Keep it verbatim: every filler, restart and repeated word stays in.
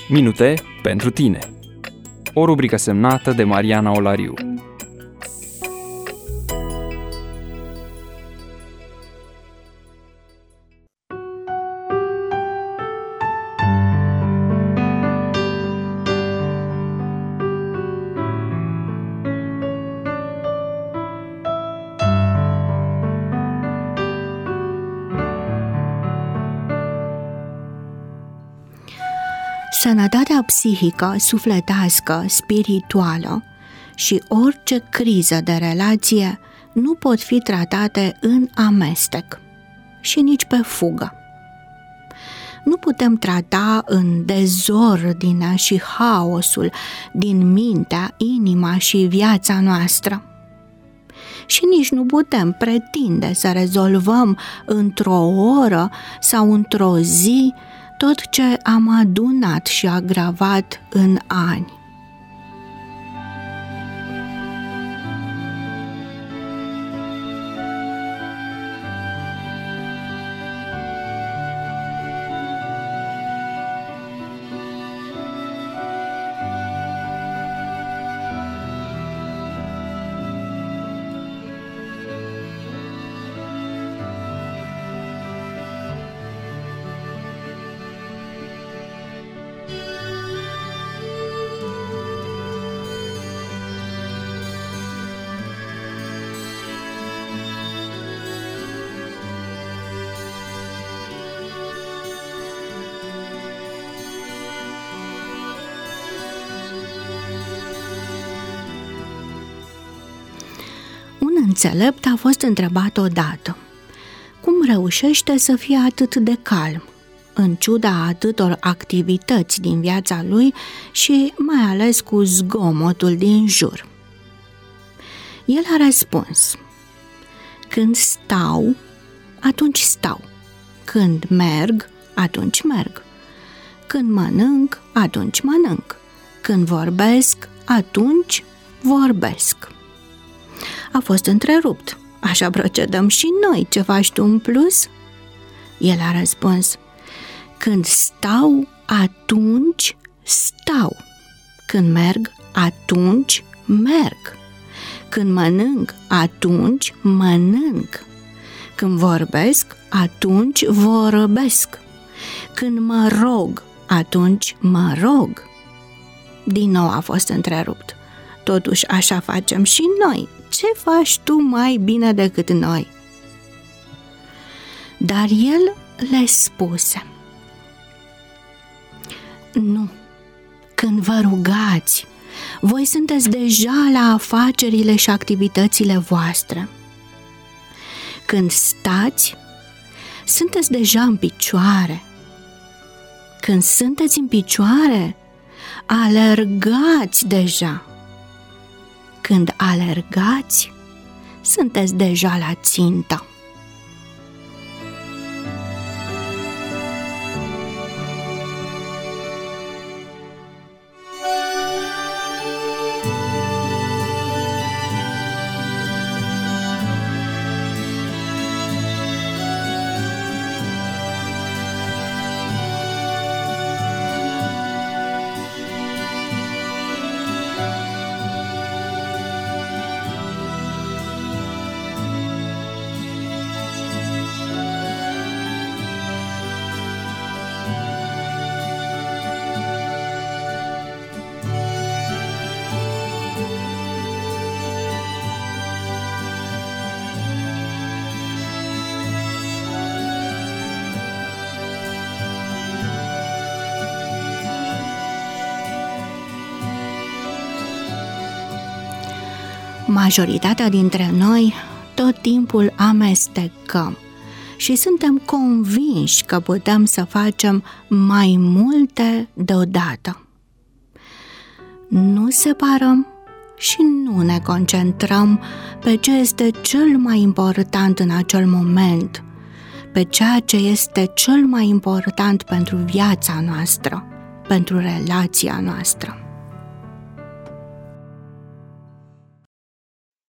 Minute pentru tine. O rubrică semnată de Mariana Olariu. Sănătatea psihică, sufletească, spirituală și orice criză de relație nu pot fi tratate în amestec și nici pe fugă. Nu putem trata în dezordinea și haosul din mintea, inima și viața noastră. Și nici nu putem pretinde să rezolvăm într-o oră sau într-o zi tot ce am adunat și agravat în ani. Un înțelept a fost întrebat odată: cum reușește să fie atât de calm, în ciuda atâtor activități din viața lui și mai ales cu zgomotul din jur? El a răspuns: când stau, atunci stau, când merg, atunci merg, când mănânc, atunci mănânc, când vorbesc, atunci vorbesc. A fost întrerupt. Așa procedăm și noi. Ce faci tu în plus? El a răspuns: când stau, atunci stau. Când merg, atunci merg. Când mănânc, atunci mănânc. Când vorbesc, atunci vorbesc. Când mă rog, atunci mă rog. Din nou a fost întrerupt. Totuși așa facem și noi. Ce faci tu mai bine decât noi? Dar el le spuse: nu, când vă rugați, voi sunteți deja la afacerile și activitățile voastre. Când stați, sunteți deja în picioare. Când sunteți în picioare, alergați deja. Când alergați, sunteți deja la țintă. Majoritatea dintre noi tot timpul amestecăm și suntem convinși că putem să facem mai multe deodată. Nu separăm și nu ne concentrăm pe ce este cel mai important în acel moment, pe ceea ce este cel mai important pentru viața noastră, pentru relația noastră.